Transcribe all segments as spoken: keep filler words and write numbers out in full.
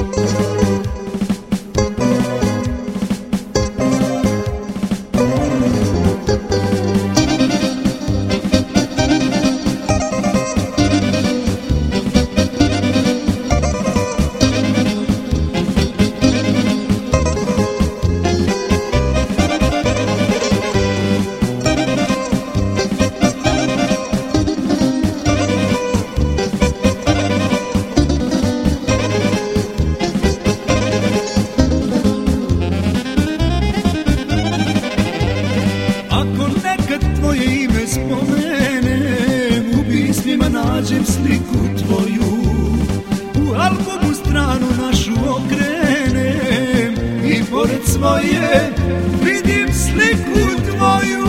Spomenem, u pismima nađem sliku tvoju, u albumu stranu našu okrenem i pored svoje vidim sliku tvoju.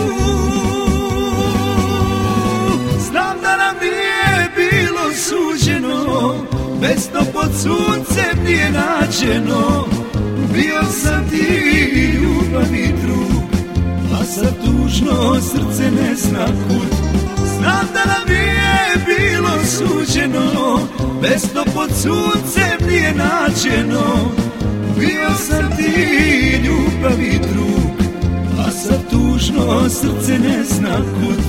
Znam da nam nije bilo suđeno, mesto pod suncem nije nađeno. Bio sam ti ljubav i drug, a sad tužno srce ne zna kud. Znam da nam nije bilo suđeno, mesto pod suncem nije nađeno. Bio sam ti ljubav i drug, a sad tužno srce ne zna kud.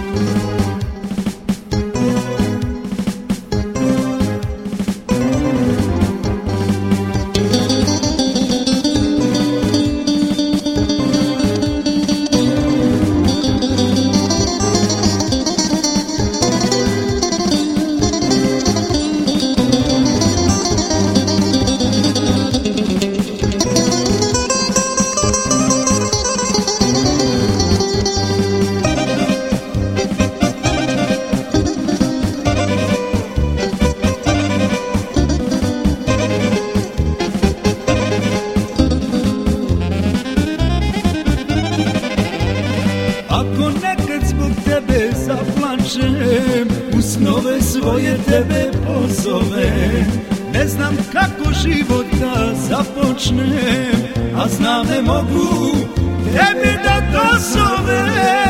Ako nekad zbog tebe zaplačem, u snove svoje tebe pozovem. Ne znam kako život da započnem, a znam ne mogu tebi da dozovem.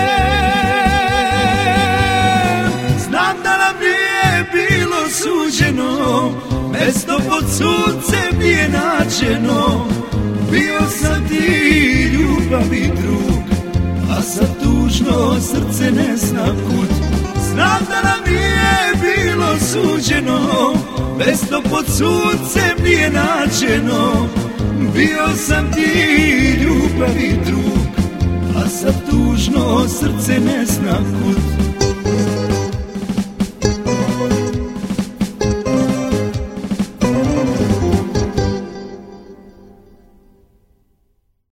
Znam da nam nije bilo suđeno, mesto pod suncem nije nađeno. Bio sam ti ljubav i drug, a sad tužno srce ne zna kud. Znam da nam nije bilo suđeno, mesto pod suncem nije nađeno. Bio sam ti ljubav i drug, a sad tužno srce ne zna kud.